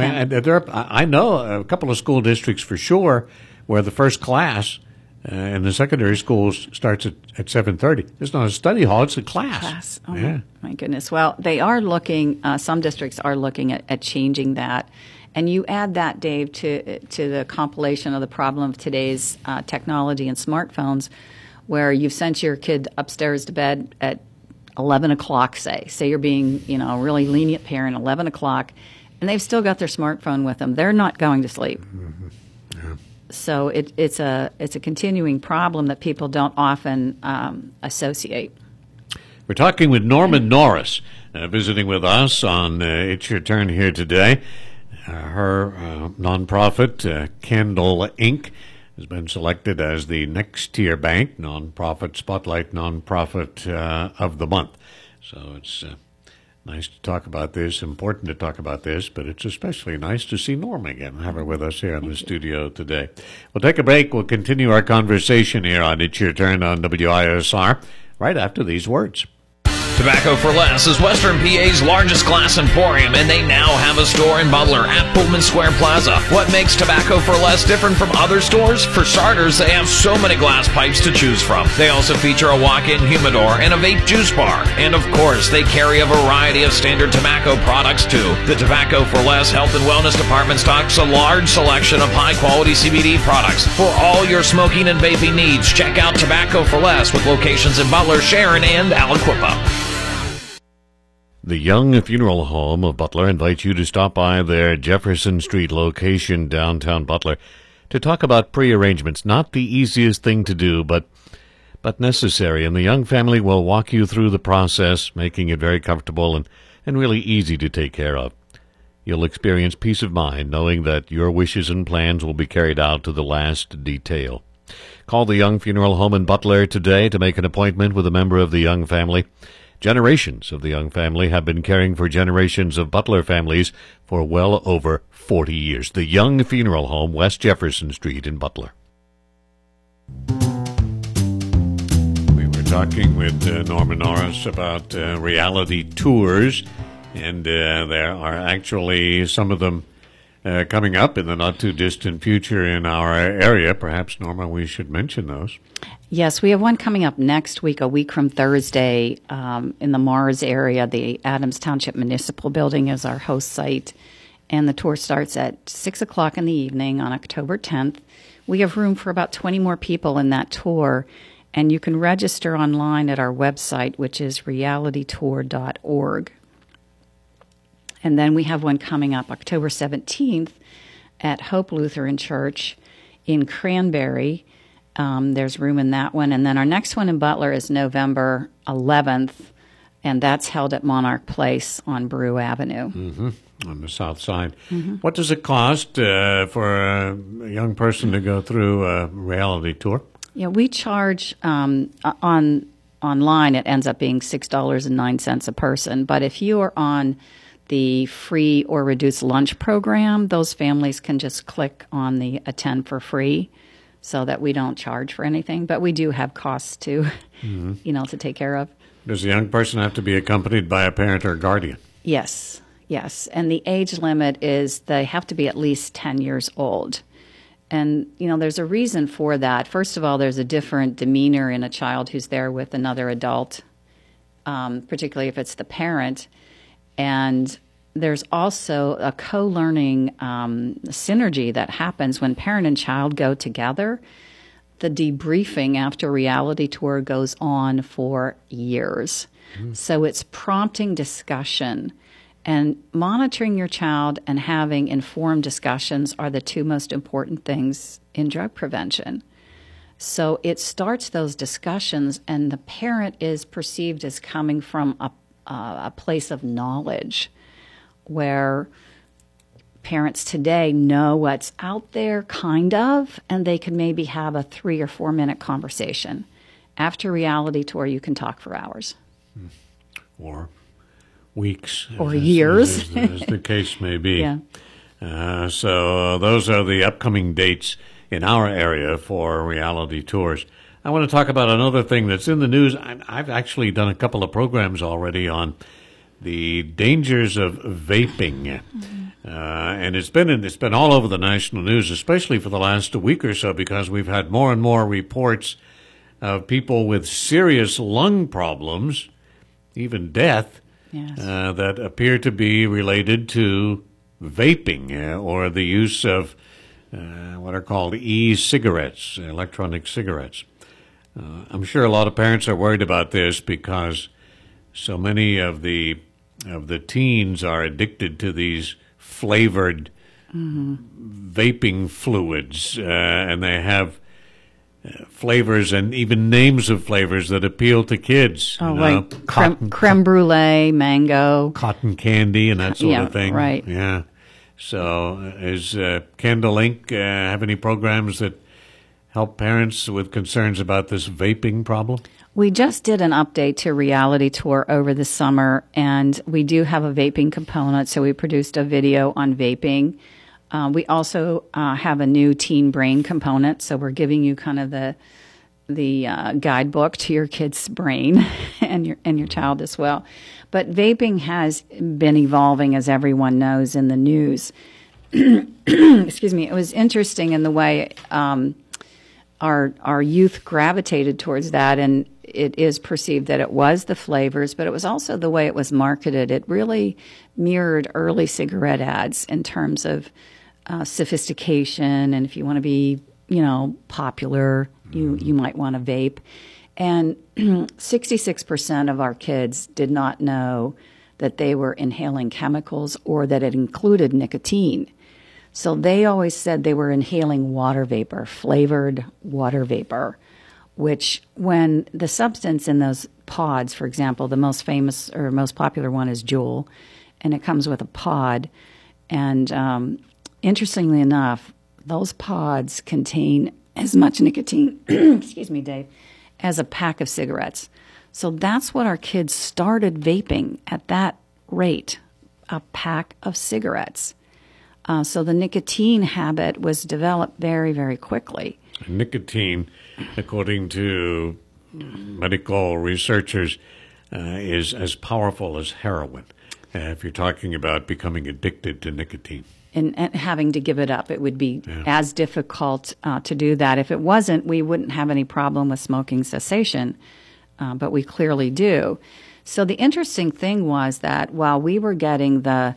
B: I know a couple of school districts for sure where the first class in the secondary schools starts at 7:30. It's not a study hall, it's a class.
H: Oh,
B: yeah.
H: my goodness. Well, they are looking, some districts are looking at changing that. And you add that, Dave, to the compilation of the problem of today's technology and smartphones, where you've sent your kid upstairs to bed at 11 o'clock, say you're being, a really lenient parent, 11 o'clock, and they've still got their smartphone with them. They're not going to sleep. So it's a continuing problem that people don't often associate.
B: We're talking with Norma Norris, visiting with us on It's Your Turn here today. Her nonprofit, Candle Inc., has been selected as the Next Tier Bank Nonprofit Spotlight Nonprofit of the Month. So it's nice to talk about this, important to talk about this, but it's especially nice to see Norma again, have her with us here in the studio today. We'll take a break. We'll continue our conversation here on It's Your Turn on WISR right after these words.
I: Tobacco for Less is Western PA's largest glass emporium, and they now have a store in Butler at Pullman Square Plaza. What makes Tobacco for Less different from other stores? For starters, they have so many glass pipes to choose from. They also feature a walk-in humidor and a vape juice bar. And of course, they carry a variety of standard tobacco products too. The Tobacco for Less Health and Wellness Department stocks a large selection of high-quality CBD products. For all your smoking and vaping needs, check out Tobacco for Less with locations in Butler, Sharon, and Aliquippa.
B: The Young Funeral Home of Butler invites you to stop by their Jefferson Street location downtown Butler to talk about pre-arrangements. Not the easiest thing to do, but necessary. And the Young family will walk you through the process, making it very comfortable and really easy to take care of. You'll experience peace of mind knowing that your wishes and plans will be carried out to the last detail. Call the Young Funeral Home in Butler today to make an appointment with a member of the Young family. Generations of the Young family have been caring for generations of Butler families for well over 40 years. The Young Funeral Home, West Jefferson Street in Butler. We were talking with Norma Norris about reality tours, and there are actually some of them coming up in the not-too-distant future in our area. Perhaps, Norma, we should mention those.
H: Yes, we have one coming up next week, a week from Thursday, in the Mars area. The Adams Township Municipal Building is our host site, and the tour starts at 6 o'clock in the evening on October 10th. We have room for about 20 more people in that tour, and you can register online at our website, which is realitytour.org. And then we have one coming up October 17th at Hope Lutheran Church in Cranberry. There's room in that one. And then our next one in Butler is November 11th, and that's held at Monarch Place on Brew Avenue.
B: Mm-hmm. On the south side. Mm-hmm. What does it cost for a young person to go through a reality tour?
H: Yeah, we charge on online, it ends up being $6.09 a person. But if you are on the free or reduced lunch program, those families can just click on the attend for free, so that we don't charge for anything. But we do have costs to, to take care of.
B: Does the young person have to be accompanied by a parent or guardian?
H: Yes. And the age limit is they have to be at least 10 years old. And, there's a reason for that. First of all, there's a different demeanor in a child who's there with another adult, particularly if it's the parent. And there's also a co-learning synergy that happens when parent and child go together. The debriefing after reality tour goes on for years. So it's prompting discussion. And monitoring your child and having informed discussions are the two most important things in drug prevention. So it starts those discussions, and the parent is perceived as coming from a place of knowledge, where parents today know what's out there, kind of, and they can maybe have a 3 or 4 minute conversation. After reality tour, you can talk for hours.
B: Or weeks.
H: Or years.
B: As the case may be.
H: Yeah.
B: So those are the upcoming dates in our area for reality tours. I want to talk about another thing that's in the news. I've actually done a couple of programs already on the dangers of vaping. And it's been all over the national news, especially for the last week or so, because we've had more and more reports of people with serious lung problems, even death, that appear to be related to vaping or the use of what are called e-cigarettes, electronic cigarettes. I'm sure a lot of parents are worried about this because so many of the teens are addicted to these flavored vaping fluids, and they have flavors and even names of flavors that appeal to kids.
H: Oh, right. Creme brulee, mango.
B: Cotton candy and that sort of thing.
H: Right.
B: Yeah. So is Candle Inc. Have any programs that help parents with concerns about this vaping problem?
H: We just did an update to Reality Tour over the summer, and we do have a vaping component, so we produced a video on vaping. We also have a new teen brain component, so we're giving you kind of the guidebook to your kid's brain and your child as well. But vaping has been evolving, as everyone knows, in the news. Excuse me. It was interesting in the way our youth gravitated towards that, and it is perceived that it was the flavors, but it was also the way it was marketed. It really mirrored early cigarette ads in terms of sophistication, and if you want to be, popular, you might want to vape. And 66% of our kids did not know that they were inhaling chemicals or that it included nicotine. So they always said they were inhaling water vapor, flavored water vapor, which when the substance in those pods, for example, the most famous or most popular one is Juul, and it comes with a pod. And interestingly enough, those pods contain as much nicotine, excuse me, Dave, as a pack of cigarettes. So that's what our kids started vaping at that rate, a pack of cigarettes. So the nicotine habit was developed very, very quickly.
B: Nicotine, according to medical researchers, is as powerful as heroin, if you're talking about becoming addicted to nicotine.
H: And having to give it up, it would be as difficult to do that. If it wasn't, we wouldn't have any problem with smoking cessation, but we clearly do. So the interesting thing was that while we were getting the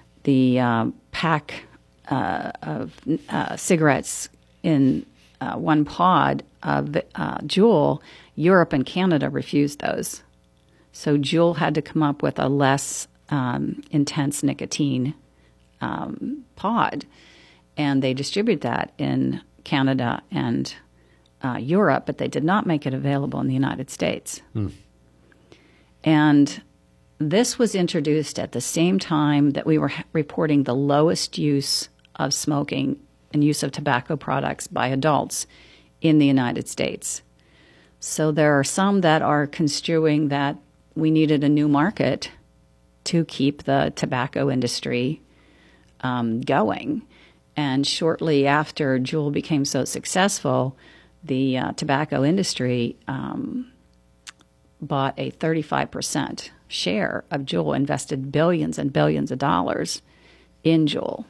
H: pack of cigarettes in one pod of Juul, Europe and Canada refused those. So Juul had to come up with a less intense nicotine pod, and they distribute that in Canada and Europe, but they did not make it available in the United States. And this was introduced at the same time that we were reporting the lowest use of smoking and use of tobacco products by adults in the United States. So there are some that are construing that we needed a new market to keep the tobacco industry going. And shortly after Juul became so successful, the tobacco industry bought a 35% share of Juul, invested billions and billions of dollars in Juul.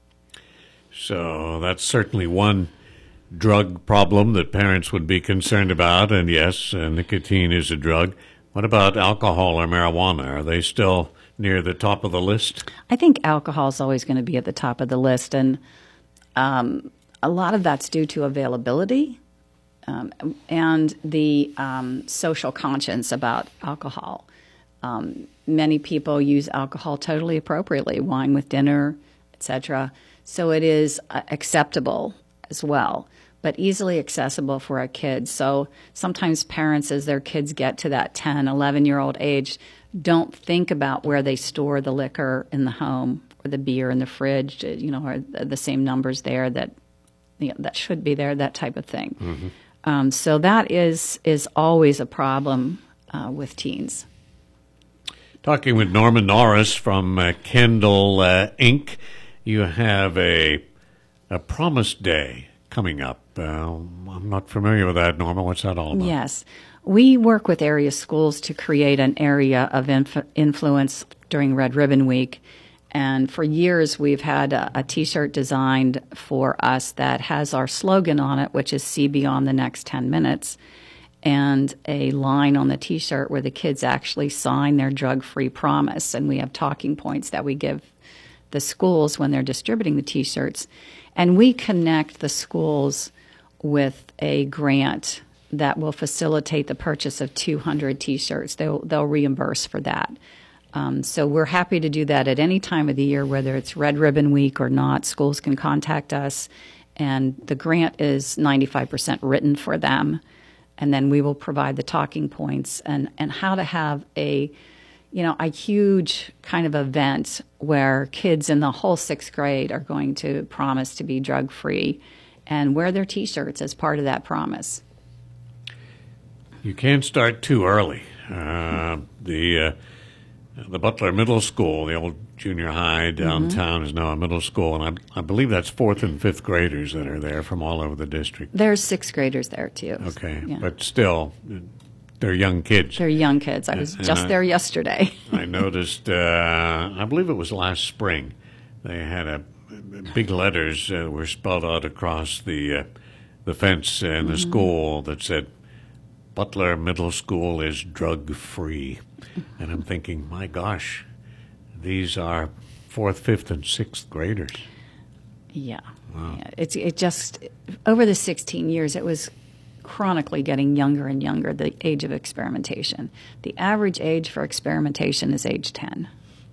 B: So that's certainly one drug problem that parents would be concerned about. And yes, nicotine is a drug. What about alcohol or marijuana? Are they still near the top of the list?
H: I think alcohol is always going to be at the top of the list. And a lot of that's due to availability and the social conscience about alcohol. Many people use alcohol totally appropriately, wine with dinner, etc. So it is acceptable as well, but easily accessible for our kids. So sometimes parents, as their kids get to that 10, 11-year-old age, don't think about where they store the liquor in the home or the beer in the fridge, or the same numbers there that that should be there, that type of thing. Mm-hmm. So that is always a problem with teens.
B: Talking with Norma Norris from Kendall Inc., you have a Promise Day coming up. I'm not familiar with that, Norma. What's that all about?
H: Yes. We work with area schools to create an area of influence during Red Ribbon Week. And for years, we've had a T-shirt designed for us that has our slogan on it, which is "See Beyond the Next 10 Minutes," and a line on the T-shirt where the kids actually sign their drug-free promise. And we have talking points that we give the schools when they're distributing the T-shirts. And we connect the schools with a grant that will facilitate the purchase of 200 T-shirts. They'll reimburse for that. So we're happy to do that at any time of the year, whether it's Red Ribbon Week or not. Schools can contact us, and the grant is 95% written for them. And then we will provide the talking points and how to have a huge kind of event where kids in the whole 6th grade are going to promise to be drug-free and wear their T-shirts as part of that promise.
B: You can't start too early. The Butler Middle School, the old junior high downtown, mm-hmm. is now a middle school, and I believe that's 4th and 5th graders that are there from all over the district.
H: There's 6th graders there, too.
B: Okay,
H: yeah.
B: But still, they're young kids.
H: They're young kids. I was just there yesterday.
B: I noticed, I believe it was last spring, they had big letters were spelled out across the fence in the mm-hmm. school that said, "Butler Middle School is drug-free." And I'm thinking, my gosh, these are 4th, 5th, and 6th graders.
H: Yeah.
B: Wow.
H: Yeah. It just, over the 16 years, it was chronically getting younger and younger, the age of experimentation. The average age for experimentation is age 10.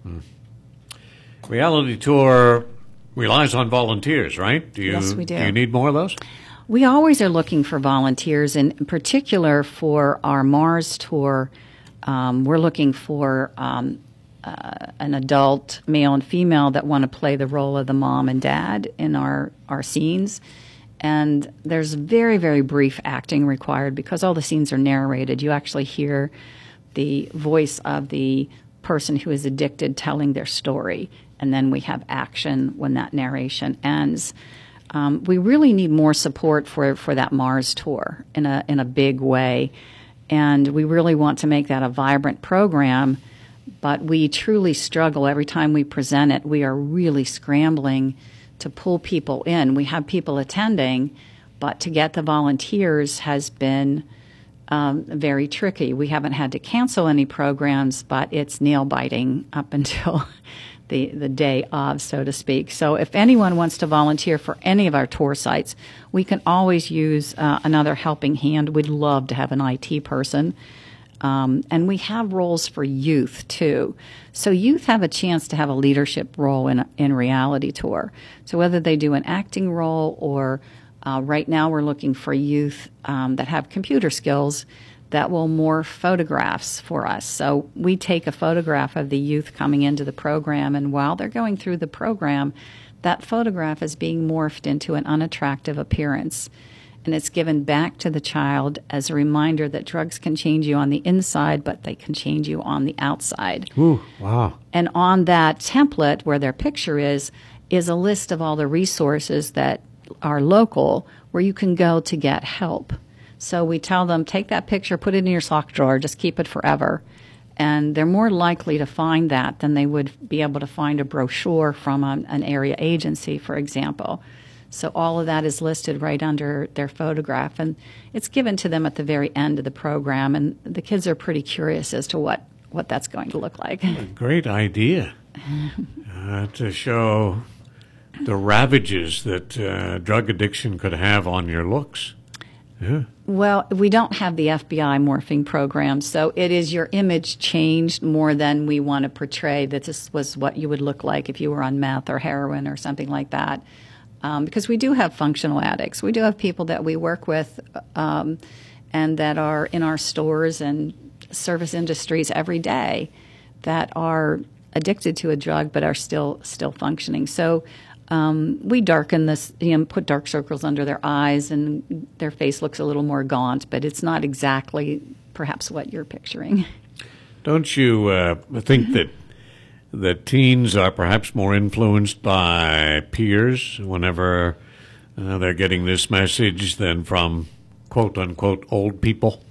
B: Reality Tour relies on volunteers, right?
H: Yes, we do.
B: Do you need more of those?
H: We always are looking for volunteers, and in particular for our Mars tour, we're looking for an adult, male and female, that want to play the role of the mom and dad in our scenes. And there's very, very brief acting required because all the scenes are narrated. You actually hear the voice of the person who is addicted telling their story, and then we have action when that narration ends. We really need more support for that Mars tour in a big way. And we really want to make that a vibrant program, but we truly struggle every time we present it. We are really scrambling to pull people in. We have people attending, but to get the volunteers has been very tricky. We haven't had to cancel any programs, but it's nail-biting up until the day of, so to speak. So if anyone wants to volunteer for any of our tour sites, we can always use another helping hand. We'd love to have an IT person. And we have roles for youth, too. So youth have a chance to have a leadership role in Reality Tour. So whether they do an acting role or right now we're looking for youth that have computer skills that will morph photographs for us. So we take a photograph of the youth coming into the program, and while they're going through the program, that photograph is being morphed into an unattractive appearance. and it's given back to the child as a reminder that drugs can change you on the inside, but they can change you on the outside.
B: Ooh, wow.
H: And on that template where their picture is a list of all the resources that are local where you can go to get help. So we tell them, take that picture, put it in your sock drawer, just keep it forever. And they're more likely to find that than they would be able to find a brochure from an area agency, for example. So all of that is listed right under their photograph, and it's given to them at the very end of the program, and the kids are pretty curious as to what that's going to look like.
B: A great idea to show the ravages that drug addiction could have on your looks. Yeah.
H: Well, we don't have the FBI morphing program, so it is your image changed more than we want to portray that this was what you would look like if you were on meth or heroin or something like that. Because we do have functional addicts. We do have people that we work with and that are in our stores and service industries every day that are addicted to a drug but are still functioning. So we darken this, put dark circles under their eyes, and their face looks a little more gaunt, but it's not exactly perhaps what you're picturing.
B: Don't you think that teens are perhaps more influenced by peers whenever they're getting this message than from quote-unquote old people?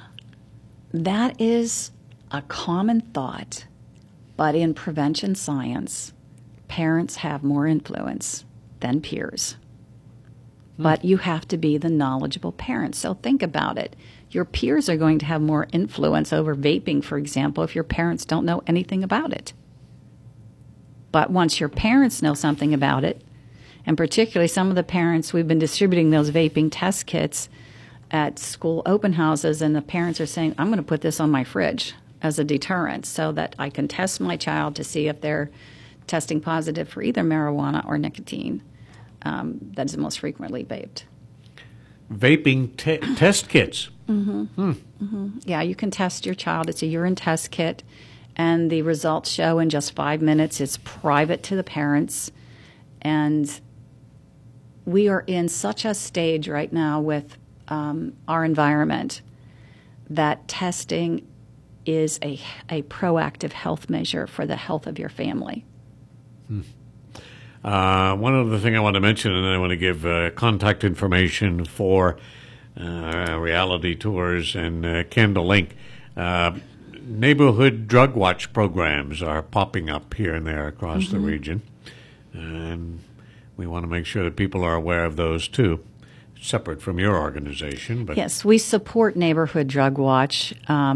H: That is a common thought, but in prevention science, parents have more influence than peers. But you have to be the knowledgeable parent. So think about it. Your peers are going to have more influence over vaping, for example, if your parents don't know anything about it. But once your parents know something about it, and particularly some of the parents, we've been distributing those vaping test kits at school open houses, and the parents are saying, I'm going to put this on my fridge as a deterrent so that I can test my child to see if they're testing positive for either marijuana or nicotine that is most frequently vaped.
B: Vaping test kits?
H: Yeah, you can test your child. It's a urine test kit, and the results show in just 5 minutes. It's private to the parents, and we are in such a stage right now with our environment that testing is a proactive health measure for the health of your family.
B: One other thing I want to mention, and then I want to give contact information for reality tours and Candle Link. Neighborhood drug watch programs are popping up here and there across the region, and we want to make sure that people are aware of those too, separate from your organization. But
H: yes, we support Neighborhood Drug Watch.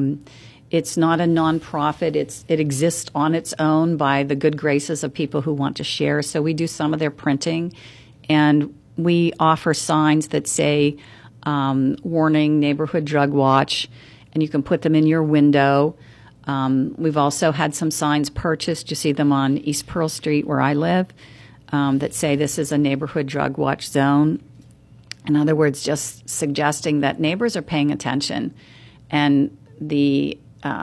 H: It's not a nonprofit. It exists on its own by the good graces of people who want to share. So we do some of their printing, and we offer signs that say, warning, Neighborhood Drug Watch, and you can put them in your window. We've also had some signs purchased. You see them on East Pearl Street where I live that say this is a Neighborhood Drug Watch zone. In other words, just suggesting that neighbors are paying attention, and the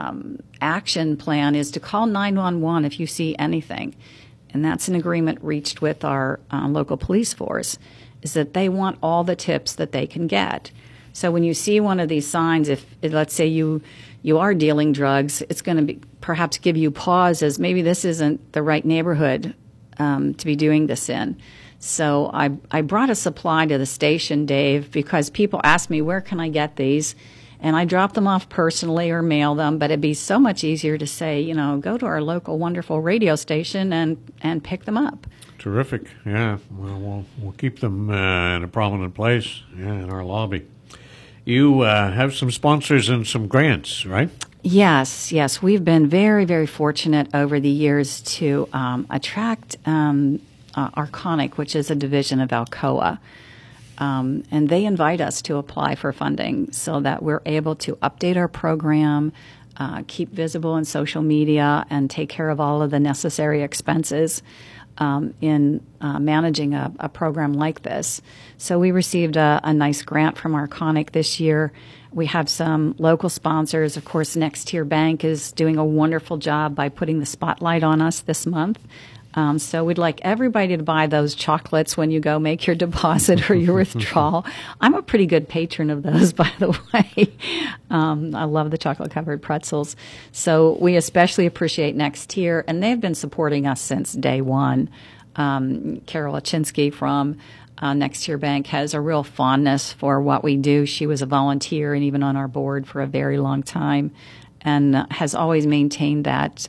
H: action plan is to call 911 if you see anything. And that's an agreement reached with our local police force, is that they want all the tips that they can get. So when you see one of these signs, if let's say you are dealing drugs, it's going to perhaps give you pause as maybe this isn't the right neighborhood to be doing this in. So I brought a supply to the station, Dave, because people ask me, where can I get these? And I drop them off personally or mail them, but it'd be so much easier to say, go to our local wonderful radio station and pick them up.
B: Terrific. Yeah. Well, we'll keep them in a prominent place in our lobby. You have some sponsors and some grants, right?
H: Yes. We've been very, very fortunate over the years to attract Arconic, which is a division of Alcoa. And they invite us to apply for funding so that we're able to update our program, keep visible in social media, and take care of all of the necessary expenses in managing a program like this. So we received a nice grant from Arconic this year. We have some local sponsors. Of course, Next Tier Bank is doing a wonderful job by putting the spotlight on us this month. So we'd like everybody to buy those chocolates when you go make your deposit or your withdrawal. I'm a pretty good patron of those, by the way. I love the chocolate-covered pretzels. So we especially appreciate Next Tier, and they've been supporting us since day one. Carol Achinsky from Next Tier Bank has a real fondness for what we do. She was a volunteer and even on our board for a very long time, and has always maintained that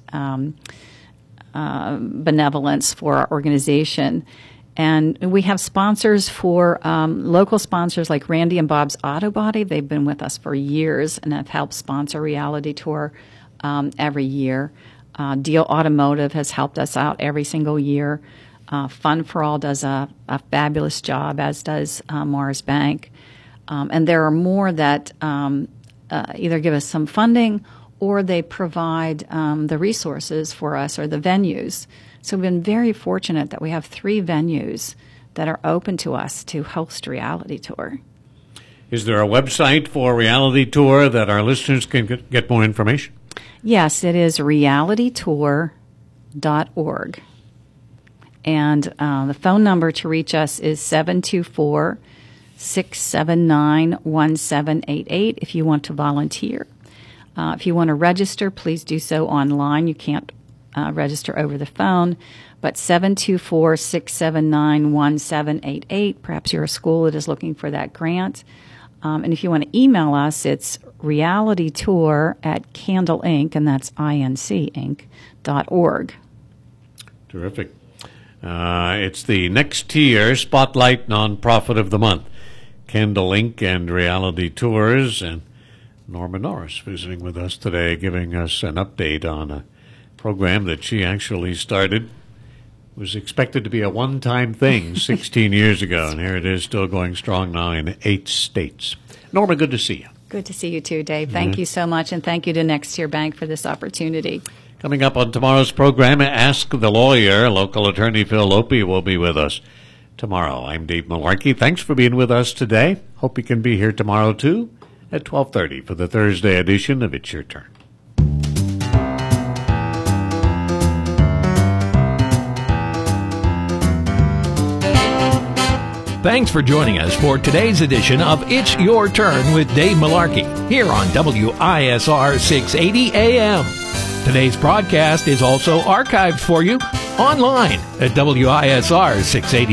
H: benevolence for our organization. And we have sponsors for local sponsors like Randy and Bob's Auto Body. They've been with us for years and have helped sponsor Reality Tour every year. Deal Automotive has helped us out every single year. Fun for All does a fabulous job, as does Mars Bank. And there are more that either give us some funding or they provide the resources for us or the venues. So we've been very fortunate that we have 3 venues that are open to us to host Reality Tour.
B: Is there a website for Reality Tour that our listeners can get more information?
H: Yes, it is realitytour.org. And the phone number to reach us is 724-679-1788 if you want to volunteer. If you want to register, please do so online. You can't register over the phone, but 724-679-1788. Perhaps you're a school that is looking for that grant. And if you want to email us, it's realitytour@candleinc, and that's INC.org.
B: Terrific. It's the Next Tier Spotlight Nonprofit of the Month. Candle Inc. and Reality Tours, and Norma Norris visiting with us today, giving us an update on a program that she actually started. It was expected to be a one-time thing 16 years ago, and here it is, still going strong now in 8 states. Norma, good to see you.
H: Good to see you too, Dave. Thank you so much, and thank you to Next Tier Bank for this opportunity.
B: Coming up on tomorrow's program, Ask the Lawyer. Local attorney Phil Lopi will be with us tomorrow. I'm Dave Malarkey. Thanks for being with us today. Hope you can be here tomorrow, too, at 12:30 for the Thursday edition of It's Your Turn.
A: Thanks for joining us for today's edition of It's Your Turn with Dave Malarkey here on WISR 680 AM. Today's broadcast is also archived for you online at WISR 680.